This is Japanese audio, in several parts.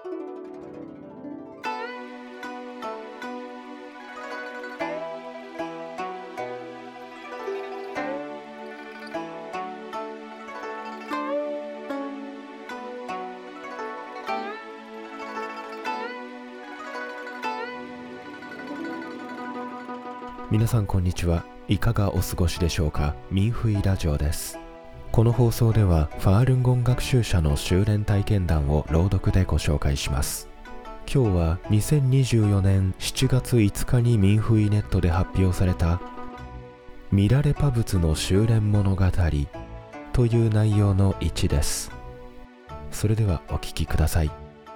皆さんこんにちは。いかがお過ごしでしょうか。ミンフイラジオです。この放送ではファールンゴン学習者の修練体験談を朗読でご紹介します。今日は2024年7月5日にミンフイネットで発表されたミラレパ仏の修練物語という内容の1です。それではお聞きください。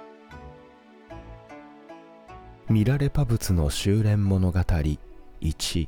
ミラレパ仏の修練物語1。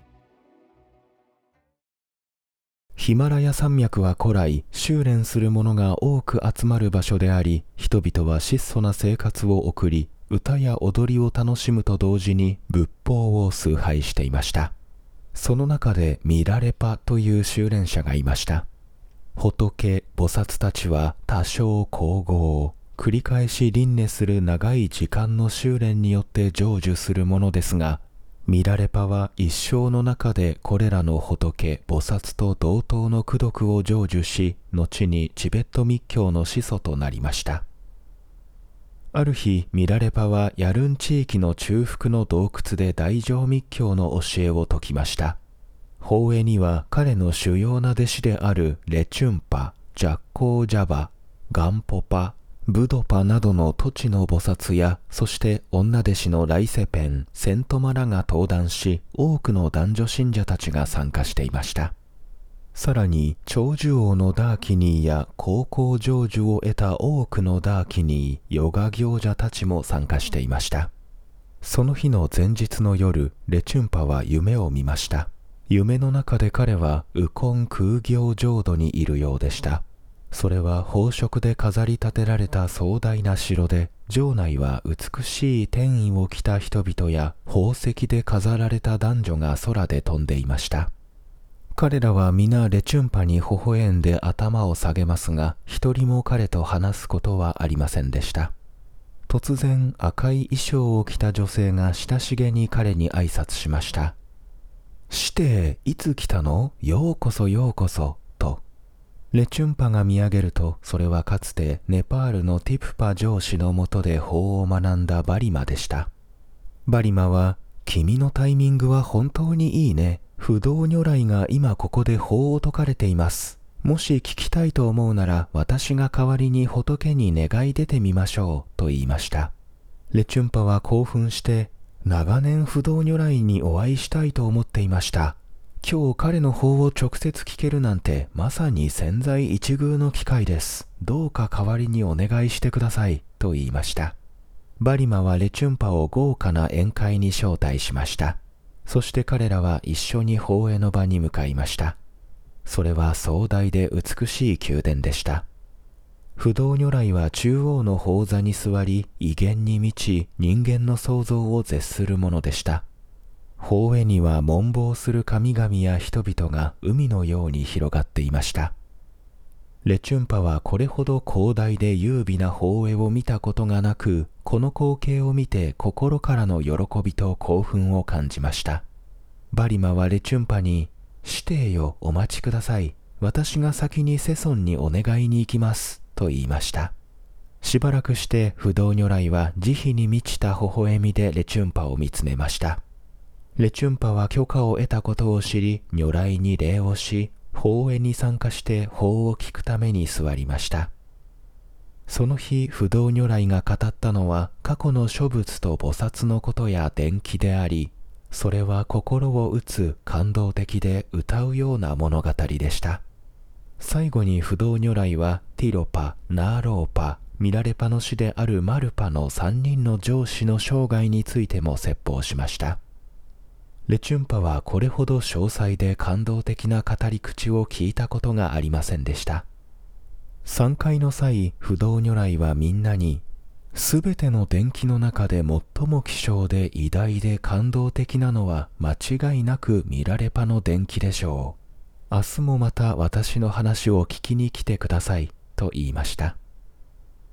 ヒマラヤ山脈は古来修練する者が多く集まる場所であり、人々は質素な生活を送り、歌や踊りを楽しむと同時に仏法を崇拝していました。その中でミラレパという修練者がいました。仏、菩薩たちは多少交互、繰り返し輪廻する長い時間の修練によって成就するものですが、ミラレパは一生の中でこれらの仏、菩薩と同等の功徳を成就し、後にチベット密教の始祖となりました。ある日、ミラレパはヤルン地域の中腹の洞窟で大乗密教の教えを説きました。法会には彼の主要な弟子であるレチュンパ、ジャッコージャバ、ガンポパ、ブドパなどの土地の菩薩や、そして女弟子のライセペン、セントマらが登壇し、多くの男女信者たちが参加していました。さらに、長寿王のダーキニーや高校成就を得た多くのダーキニー、ヨガ行者たちも参加していました。その日の前日の夜、レチュンパは夢を見ました。夢の中で彼はウコン空行浄土にいるようでした。それは宝飾で飾り立てられた壮大な城で、城内は美しい天衣を着た人々や宝石で飾られた男女が空で飛んでいました。彼らは皆レチュンパに微笑んで頭を下げますが、一人も彼と話すことはありませんでした。突然赤い衣装を着た女性が親しげに彼に挨拶しました。して、いつ来たの？ようこそようこそ、と。レチュンパが見上げると、それはかつてネパールのティプパ上司のもとで法を学んだバリマでした。バリマは、君のタイミングは本当にいいね。不動如来が今ここで法を説かれています。もし聞きたいと思うなら、私が代わりに仏に願い出てみましょう、と言いました。レチュンパは興奮して、長年不動如来にお会いしたいと思っていました。今日彼の法を直接聞けるなんてまさに千載一遇の機会です。どうか代わりにお願いしてください、と言いました。バリマはレチュンパを豪華な宴会に招待しました。そして彼らは一緒に法会の場に向かいました。それは壮大で美しい宮殿でした。不動如来は中央の宝座に座り、威厳に満ち、人間の想像を絶するものでした。法会には悶忙する神々や人々が海のように広がっていました。レチュンパはこれほど広大で優美な法会を見たことがなく、この光景を見て心からの喜びと興奮を感じました。バリマはレチュンパに、してえよ、お待ちください。私が先にセソンにお願いに行きます、と言いました。しばらくして不動如来は慈悲に満ちた微笑みでレチュンパを見つめました。レチュンパは許可を得たことを知り、如来に礼をし、法会に参加して法を聞くために座りました。その日、不動如来が語ったのは過去の諸仏と菩薩のことや伝記であり、それは心を打つ感動的で歌うような物語でした。最後に不動如来はティロパ、ナーローパ、ミラレパの師であるマルパの3人の上司の生涯についても説法しました。レチュンパはこれほど詳細で感動的な語り口を聞いたことがありませんでした。参会の際、不動如来はみんなに、すべての伝記の中で最も希少で偉大で感動的なのは間違いなくミラレパの伝記でしょう。明日もまた私の話を聞きに来てください、と言いました。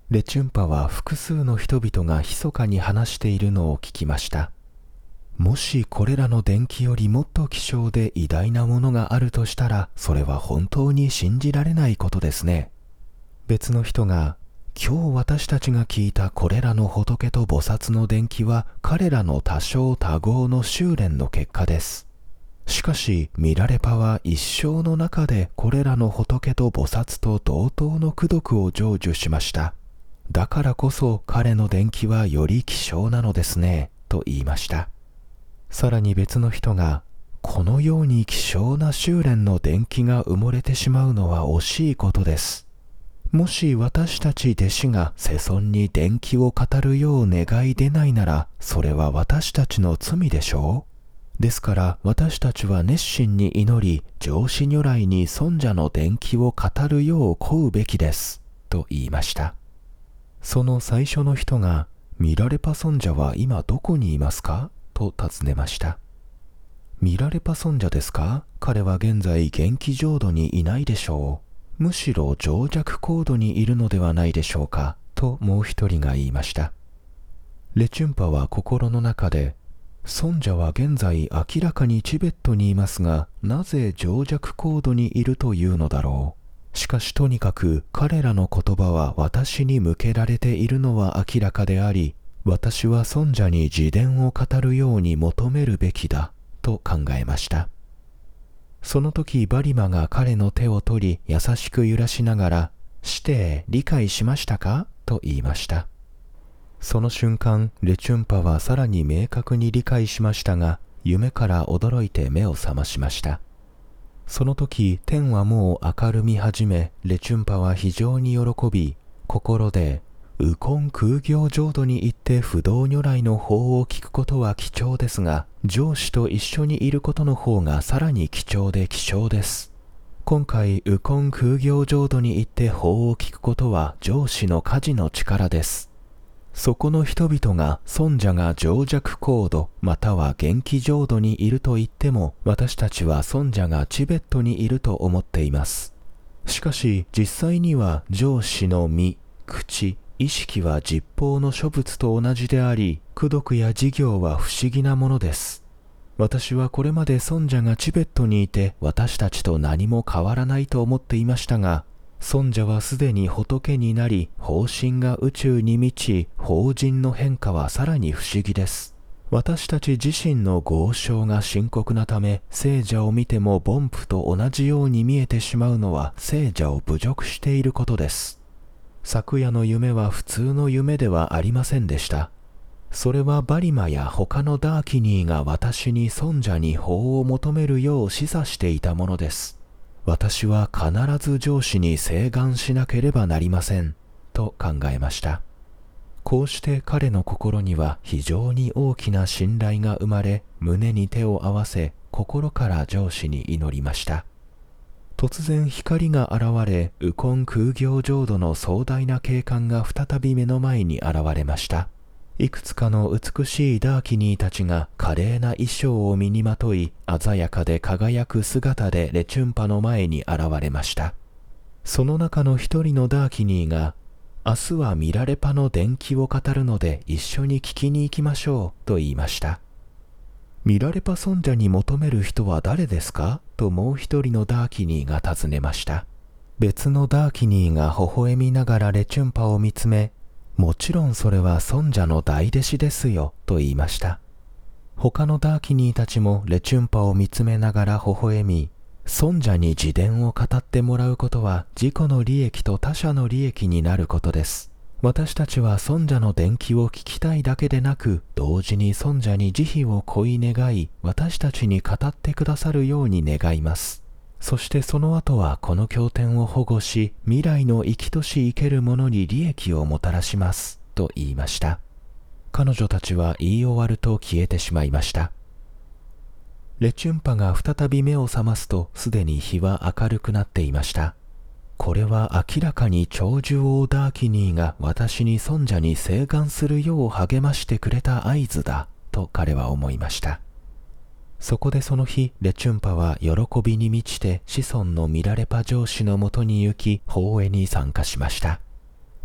レチュンパは複数の人々が密かに話しているのを聞きました。もしこれらの伝記よりもっと希少で偉大なものがあるとしたら、それは本当に信じられないことですね。別の人が、今日私たちが聞いたこれらの仏と菩薩の伝記は彼らの多少多合の修練の結果です。しかしミラレパは一生の中でこれらの仏と菩薩と同等の功徳を成就しました。だからこそ彼の伝記はより希少なのですね、と言いました。さらに別の人が、このように希少な修練の伝記が埋もれてしまうのは惜しいことです。もし私たち弟子が世尊に伝記を語るよう願い出ないなら、それは私たちの罪でしょう。ですから私たちは熱心に祈り、上師如来に尊者の伝記を語るよう請うべきです、と言いました。その最初の人が、ミラレパ尊者は今どこにいますかと尋ねました。ミラレパ尊者ですか？彼は現在元気浄土にいないでしょう。むしろ情弱高度にいるのではないでしょうか、ともう一人が言いました。レチュンパは心の中で、尊者は現在明らかにチベットにいますが、なぜ情弱高度にいるというのだろう。しかしとにかく彼らの言葉は私に向けられているのは明らかであり、私は尊者に自伝を語るように求めるべきだ、と考えました。その時バリマが彼の手を取り、優しく揺らしながら、して理解しましたかと言いました。その瞬間、レチュンパはさらに明確に理解しましたが、夢から驚いて目を覚ましました。その時、天はもう明るみ始め、レチュンパは非常に喜び、心で、右近空行浄土に行って不動如来の法を聞くことは貴重ですが、上師と一緒にいることの方がさらに貴重で希少です。今回、右近空行浄土に行って法を聞くことは上師の家事の力です。そこの人々が尊者が情弱高度または元気浄土にいると言っても、私たちは尊者がチベットにいると思っています。しかし実際には上師の身、口、意識は実法の諸物と同じであり、功徳や事業は不思議なものです。私はこれまで尊者がチベットにいて私たちと何も変わらないと思っていましたが、尊者はすでに仏になり、法身が宇宙に満ち、法人の変化はさらに不思議です。私たち自身の業障が深刻なため、聖者を見ても凡夫と同じように見えてしまうのは聖者を侮辱していることです。昨夜の夢は普通の夢ではありませんでした。それはバリマや他のダーキニーが私に尊者に法を求めるよう示唆していたものです。私は必ず上師に請願しなければなりません、と考えました。こうして彼の心には非常に大きな信頼が生まれ、胸に手を合わせ、心から上師に祈りました。突然光が現れ、右近空行浄土の壮大な景観が再び目の前に現れました。いくつかの美しいダーキニーたちが華麗な衣装を身にまとい、鮮やかで輝く姿でレチュンパの前に現れました。その中の一人のダーキニーが、明日はミラレパの伝記を語るので一緒に聞きに行きましょうと言いました。ミラレパ尊者に求める人は誰ですかともう一人のダーキニーが尋ねました。別のダーキニーが微笑みながらレチュンパを見つめ、もちろんそれは尊者の大弟子ですよと言いました。他のダーキニーたちもレチュンパを見つめながら微笑み、尊者に自伝を語ってもらうことは自己の利益と他者の利益になることです。私たちは尊者の伝記を聞きたいだけでなく、同時に尊者に慈悲を恋い願い、私たちに語ってくださるように願います。そしてその後はこの経典を保護し、未来の生きとし生ける者に利益をもたらします、と言いました。彼女たちは言い終わると消えてしまいました。レチュンパが再び目を覚ますと、すでに日は明るくなっていました。これは明らかに長寿王ダーキニーが私に尊者に請願するよう励ましてくれた合図だ、と彼は思いました。そこでその日、レチュンパは喜びに満ちて子孫のミラレパ上師のもとに行き、法会に参加しました。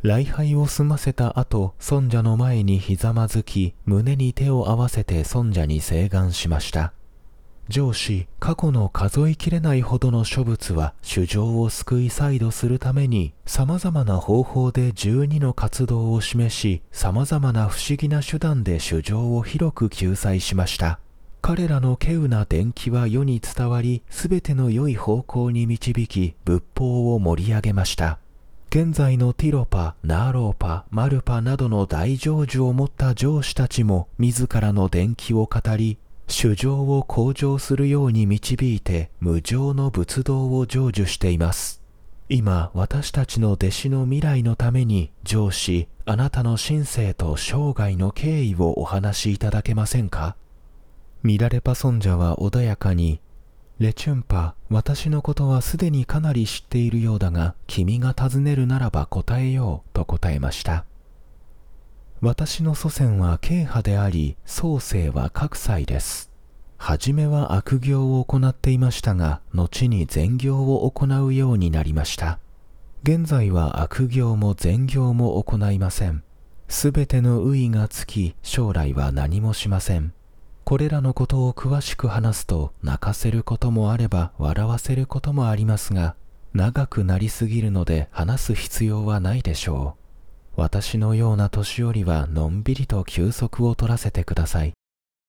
礼拝を済ませた後、尊者の前にひざまずき、胸に手を合わせて尊者に請願しました。上司、過去の数えきれないほどの諸仏は衆生を救い再度するために様々な方法で12の活動を示し、様々な不思議な手段で衆生を広く救済しました。彼らの稀有な伝記は世に伝わり、すべての良い方向に導き、仏法を盛り上げました。現在のティロパ、ナーローパ、マルパなどの大成就を持った上司たちも自らの伝記を語り、衆生を向上するように導いて無上の仏道を成就しています。今、私たちの弟子の未来のために、上司、あなたの心性と生涯の経緯をお話しいただけませんか？ミラレパ尊者は穏やかに、レチュンパ、私のことはすでにかなり知っているようだが、君が尋ねるならば答えようと答えました。私の祖先は慶派であり、創世は格才です。はじめは悪行を行っていましたが、後に善行を行うようになりました。現在は悪行も善行も行いません。すべての의が尽き、将来は何もしません。これらのことを詳しく話すと、泣かせることもあれば笑わせることもありますが、長くなりすぎるので話す必要はないでしょう。私のような年寄りはのんびりと休息を取らせてください。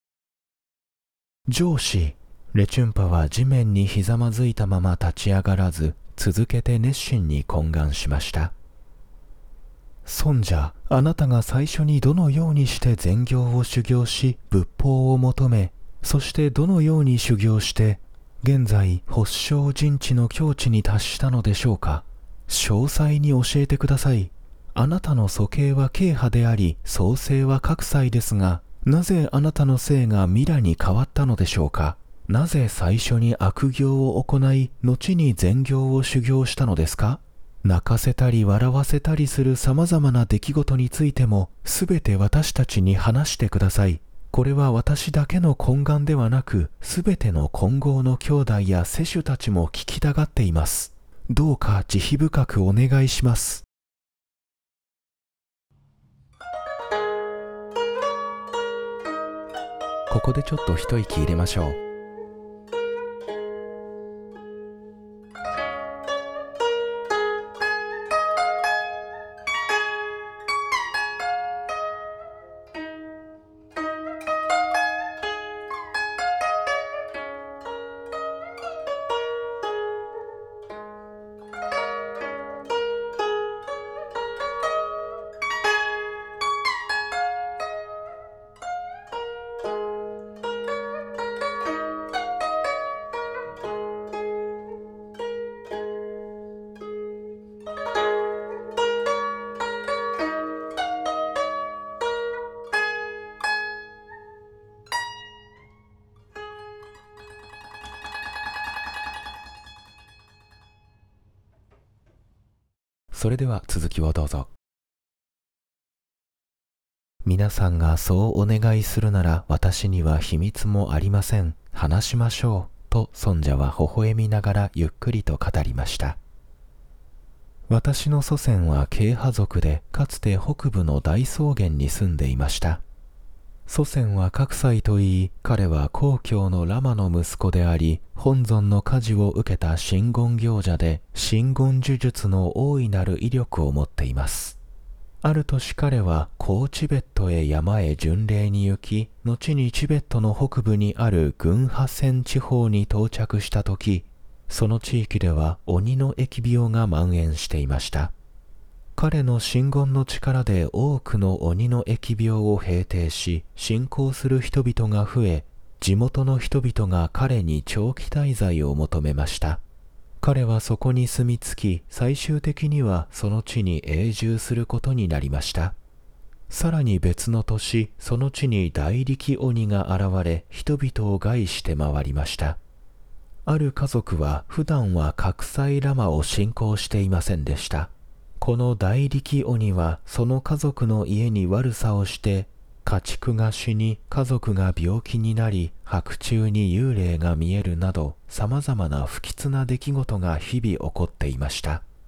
上司、レチュンパは地面にひざまずいたまま立ち上がらず、続けて熱心に懇願しました。尊者、あなたが最初にどのようにして善行を修行し、仏法を求め、そしてどのように修行して、現在、発祥人知の境地に達したのでしょうか。詳細に教えてください。あなたの祖系は慶派であり、創世は格才ですが、なぜあなたの姓がミラに変わったのでしょうか。なぜ最初に悪行を行い、後に善行を修行したのですか。泣かせたり笑わせたりする様々な出来事についても、すべて私たちに話してください。これは私だけの懇願ではなく、すべての金剛の兄弟や世主たちも聞きたがっています。どうか慈悲深くお願いします。ここでちょっと一息入れましょう。それでは続きをどうぞ。皆さんがそうお願いするなら私には秘密もありません。話しましょう。と尊者は微笑みながらゆっくりと語りました。私の祖先は慶派族で、かつて北部の大草原に住んでいました。祖先は格才といい、彼は皇居のラマの息子であり、本尊の家事を受けた真言行者で、真言呪術の大いなる威力を持っています。ある年彼は高チベットへ山へ巡礼に行き、後にチベットの北部にあるグンハセン地方に到着した時、その地域では鬼の疫病が蔓延していました。彼の真言の力で多くの鬼の疫病を平定し、信仰する人々が増え、地元の人々が彼に長期滞在を求めました。彼はそこに住み着き、最終的にはその地に永住することになりました。さらに別の年、その地に大力鬼が現れ、人々を害して回りました。ある家族は普段は格才ラマを信仰していませんでした。この大力鬼はその家族の家に悪さをして、家畜が死に家族が病気になり、白昼に幽霊が見えるなど、様々な不吉な出来事が日々起こっていました。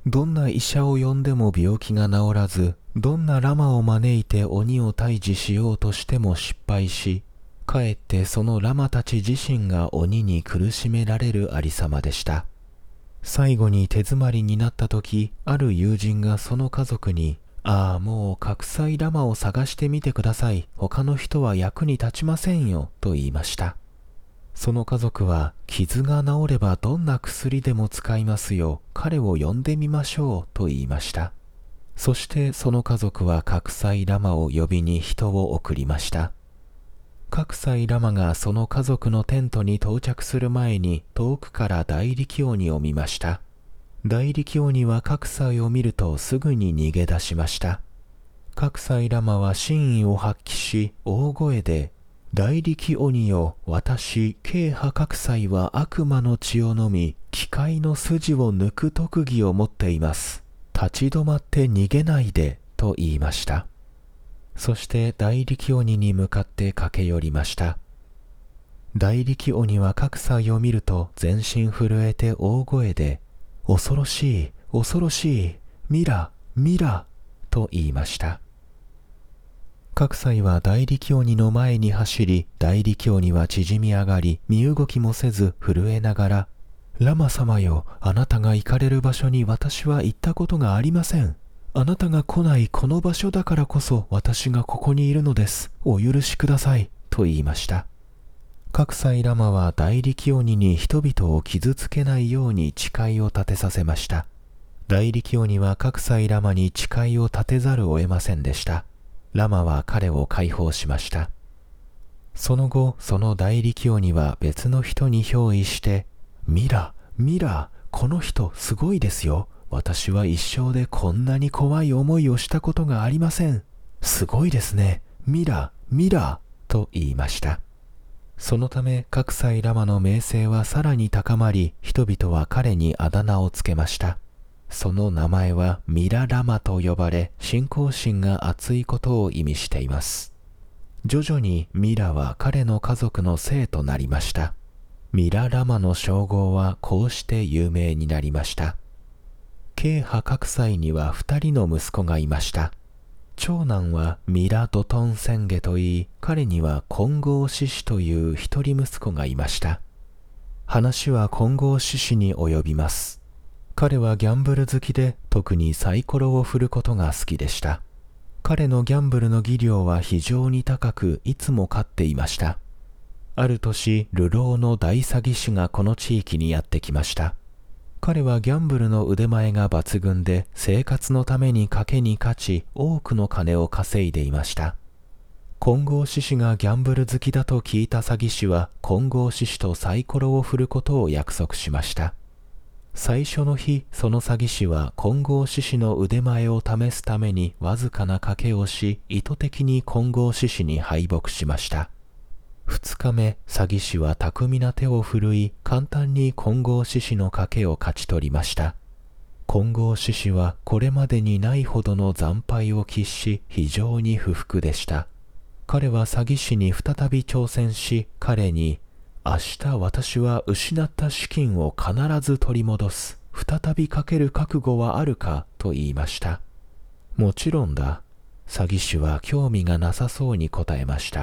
どんな医者を呼んでも病気が治らず、どんなラマを招いて鬼を退治しようとしても失敗し、かえってそのラマたち自身が鬼に苦しめられるありさまでした。最後に手詰まりになった時、ある友人がその家族に、もう覚醒ラマを探してみてください。他の人は役に立ちませんよ、と言いました。その家族は、傷が治ればどんな薬でも使いますよ。彼を呼んでみましょう、と言いました。そしてその家族は覚醒ラマを呼びに人を送りました。覚醒ラマがその家族のテントに到着する前に遠くから大力鬼を見ました。大力鬼は覚醒を見るとすぐに逃げ出しました。覚醒ラマは真意を発揮し大声で、大力鬼よ、私、慶派覚醒は悪魔の血を飲み、機械の筋を抜く特技を持っています。立ち止まって逃げないで、と言いました。そして大力鬼に向かって駆け寄りました。大力鬼は覚醒を見ると全身震えて大声で、恐ろしい、恐ろしい、ミラ、ミラ、と言いました。覚醒は大力鬼の前に走り、大力鬼は縮み上がり、身動きもせず震えながら、ラマ様よ、あなたが行かれる場所に私は行ったことがありません。あなたが来ないこの場所だからこそ私がここにいるのです。お許しください。と言いました。覚醒ラマは大力鬼に人々を傷つけないように誓いを立てさせました。大力鬼は覚醒ラマに誓いを立てざるを得ませんでした。ラマは彼を解放しました。その後、その大力鬼は別の人に憑依して、ミラ、ミラ、この人すごいですよ。私は一生でこんなに怖い思いをしたことがありません。すごいですね。ミラ、ミラ、と言いました。そのため、覚醒ラマの名声はさらに高まり、人々は彼にあだ名をつけました。その名前はミララマと呼ばれ、信仰心が厚いことを意味しています。徐々にミラは彼の家族の姓となりました。ミララマの称号はこうして有名になりました。慶派覚醒には2人の息子がいました。長男はミラ・ドトンセンゲといい、彼には金剛獅子という一人息子がいました。話は金剛獅子に及びます。彼はギャンブル好きで、特にサイコロを振ることが好きでした。彼のギャンブルの技量は非常に高く、いつも勝っていました。ある年、流浪の大詐欺師がこの地域にやってきました。彼はギャンブルの腕前が抜群で、生活のために賭けに勝ち、多くの金を稼いでいました。金剛獅子がギャンブル好きだと聞いた詐欺師は、金剛獅子とサイコロを振ることを約束しました。最初の日、その詐欺師は金剛獅子の腕前を試すためにわずかな賭けをし、意図的に金剛獅子に敗北しました。2日目、詐欺師は巧みな手を振るい、簡単に金剛獅子の賭けを勝ち取りました。金剛獅子はこれまでにないほどの惨敗を喫し、非常に不服でした。彼は詐欺師に再び挑戦し、彼に、明日私は失った資金を必ず取り戻す。再びかける覚悟はあるかと言いました。もちろんだ。詐欺師は興味がなさそうに答えました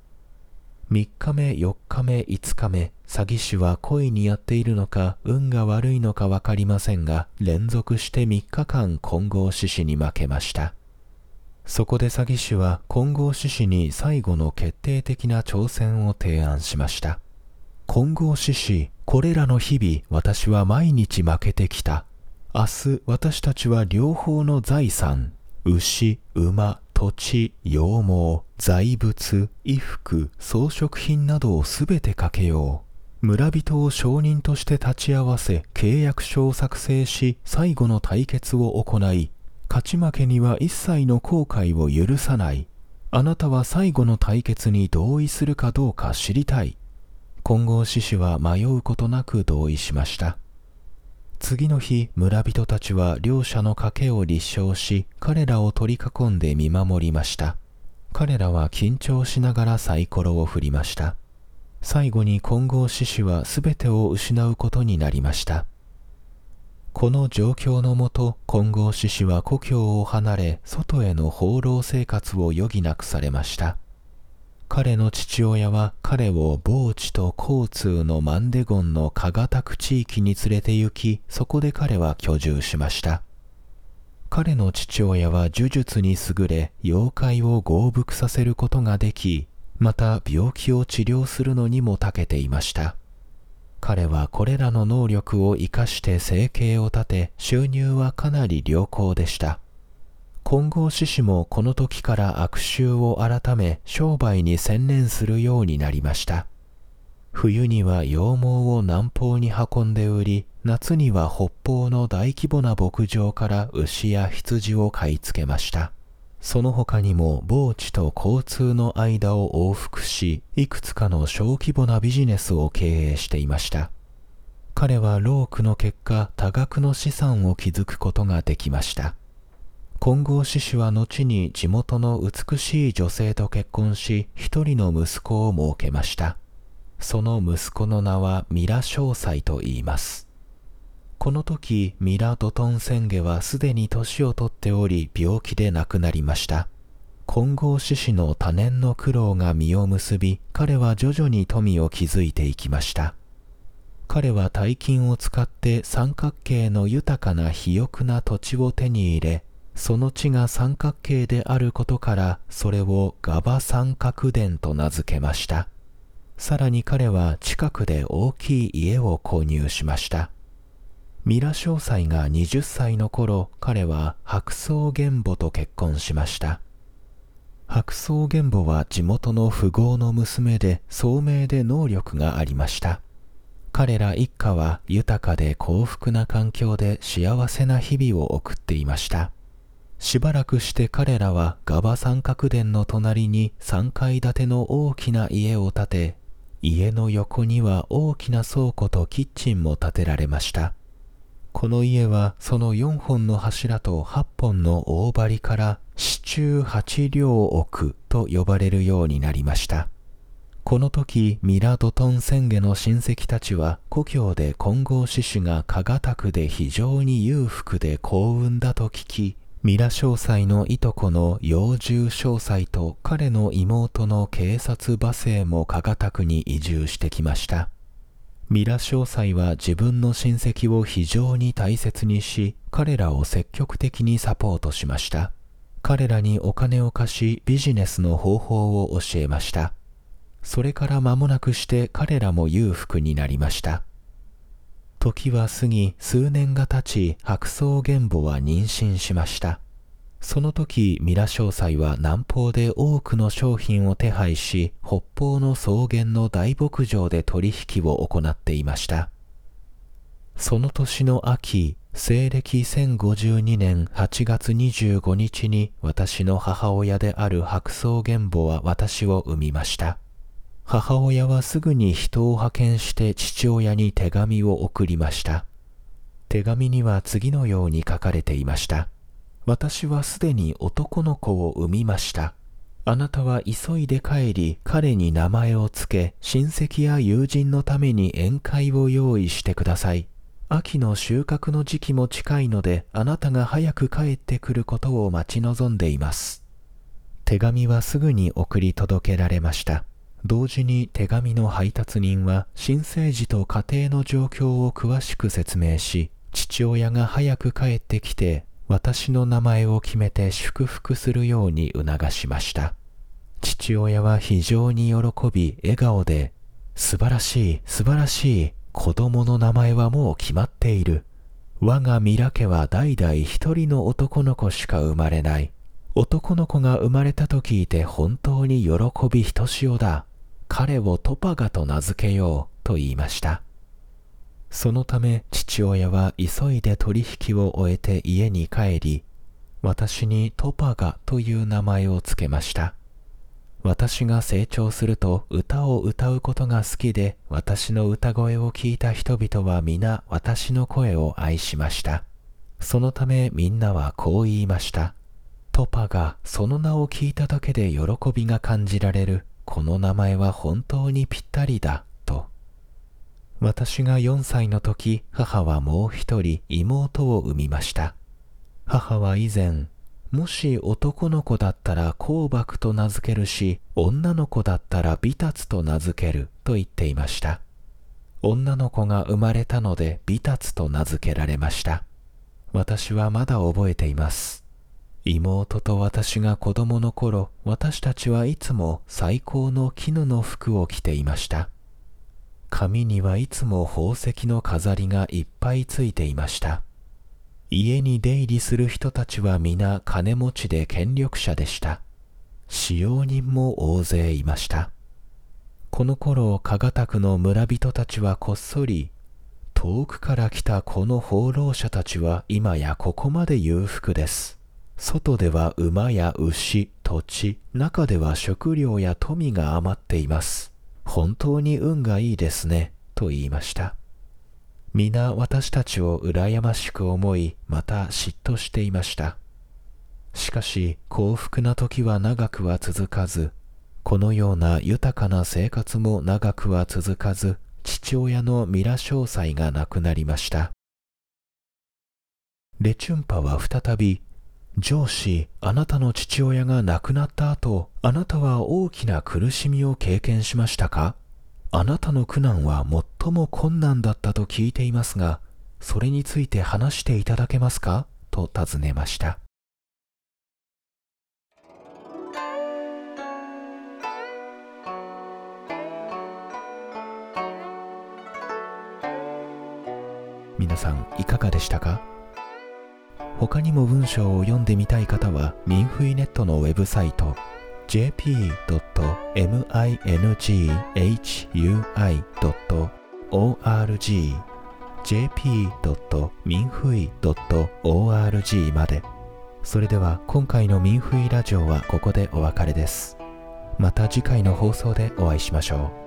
。3日目、4日目、5日目、詐欺師は故意にやっているのか、運が悪いのかわかりませんが、連続して3日間金剛獅子に負けました。そこで詐欺師は金剛獅子に最後の決定的な挑戦を提案しました。金剛獅子、これらの日々、私は毎日負けてきた。明日、私たちは両方の財産、牛、馬、土地、羊毛、財物、衣服、装飾品などをすべてかけよう。村人を証人として立ち会わせ、契約書を作成し、最後の対決を行い、勝ち負けには一切の後悔を許さない。あなたは最後の対決に同意するかどうか知りたい。金剛獅子は迷うことなく同意しました。次の日、村人たちは両者の賭けを立証し、彼らを取り囲んで見守りました。彼らは緊張しながらサイコロを振りました。最後に金剛獅子は全てを失うことになりました。 この状況のもと、金剛獅子は故郷を離れ、外への放浪生活を余儀なくされました。彼の父親は彼を傍地と交通のマンデゴンのカガタク地域に連れて行き、そこで彼は居住しました。彼の父親は呪術に優れ、妖怪を豪伏させることができ、また病気を治療するのにも長けていました。彼はこれらの能力を生かして生計を立て、収入はかなり良好でした。金剛獅子もこの時から悪習を改め、商売に専念するようになりました。冬には羊毛を南方に運んで売り、夏には北方の大規模な牧場から牛や羊を買い付けました。その他にも傍地と交通の間を往復し、いくつかの小規模なビジネスを経営していました。彼は労苦の結果、多額の資産を築くことができました。金剛獅子は後に地元の美しい女性と結婚し、一人の息子を設けました。その息子の名はミラ正妻と言います。この時、ミラ・ドトン宣下はすでに年を取っており、病気で亡くなりました。金剛獅子の多年の苦労が実を結び、彼は徐々に富を築いていきました。彼は大金を使って三角形の豊かな肥沃な土地を手に入れ、その地が三角形であることから、それをガバ三角殿と名付けました。さらに彼は近くで大きい家を購入しました。ミラ正妻が20歳の頃、彼は白草玄母と結婚しました。白草玄母は地元の富豪の娘で、聡明で能力がありました。彼ら一家は豊かで幸福な環境で幸せな日々を送っていました。しばらくして彼らはガバ三角殿の隣に3階建ての大きな家を建て、家の横には大きな倉庫とキッチンも建てられました。この家はその4本の柱と8本の大梁から四柱八両屋と呼ばれるようになりました。この時、ミラ・ドトン宣下の親戚たちは故郷で金剛獅子が加賀宅で非常に裕福で幸運だと聞き、ミラ正妻のいとこの楊十正妻と彼の妹の警察馬生も加賀宅に移住してきました。ミラ正妻は自分の親戚を非常に大切にし、彼らを積極的にサポートしました。彼らにお金を貸し、ビジネスの方法を教えました。それから間もなくして彼らも裕福になりました。時は過ぎ、数年が経ち、白草玄母は妊娠しました。その時、ミラ正妻は南方で多くの商品を手配し、北方の草原の大牧場で取引を行っていました。その年の秋、西暦1052年8月25日に私の母親である白草玄母は私を産みました。母親はすぐに人を派遣して父親に手紙を送りました。手紙には次のように書かれていました。私はすでに男の子を産みました。あなたは急いで帰り、彼に名前をつけ、親戚や友人のために宴会を用意してください。秋の収穫の時期も近いので、あなたが早く帰ってくることを待ち望んでいます。手紙はすぐに送り届けられました。同時に手紙の配達人は新生児と家庭の状況を詳しく説明し、父親が早く帰ってきて私の名前を決めて祝福するように促しました。父親は非常に喜び笑顔で、素晴らしい素晴らしい、子供の名前はもう決まっている。我がミラ家は代々一人の男の子しか生まれない。男の子が生まれたと聞いて本当に喜びひとしおだ。彼をトパガと名付けようと言いました。そのため父親は急いで取引を終えて家に帰り、私にトパガという名前をつけました。私が成長すると歌を歌うことが好きで、私の歌声を聞いた人々は皆私の声を愛しました。そのためみんなはこう言いました。トパガ、その名を聞いただけで喜びが感じられる。この名前は本当にぴったりだ、と。 私が4歳の時、母はもう一人妹を産みました。母は以前、もし男の子だったら香漠と名付けるし、女の子だったら美達と名付けると言っていました。女の子が生まれたので美達と名付けられました。私はまだ覚えています。妹と私が子供の頃、私たちはいつも最高の絹の服を着ていました。髪にはいつも宝石の飾りがいっぱいついていました。家に出入りする人たちは皆金持ちで権力者でした。使用人も大勢いました。この頃、加賀宅の村人たちはこっそり、遠くから来たこの放浪者たちは今やここまで裕福です。外では馬や牛、土地、中では食料や富が余っています。本当に運がいいですね、と言いました。皆私たちを羨ましく思い、また嫉妬していました。しかし幸福な時は長くは続かず、このような豊かな生活も長くは続かず、父親のミラ商祭が亡くなりました。レチュンパは再び、上司、あなたの父親が亡くなった後、あなたは大きな苦しみを経験しましたか？あなたの苦難は最も困難だったと聞いていますが、それについて話していただけますか？と尋ねました。皆さんいかがでしたか？他にも文章を読んでみたい方はミンフイネットのウェブサイト jp.minghui.org jp.minfui.org まで。それでは今回のミンフイラジオはここでお別れです。また次回の放送でお会いしましょう。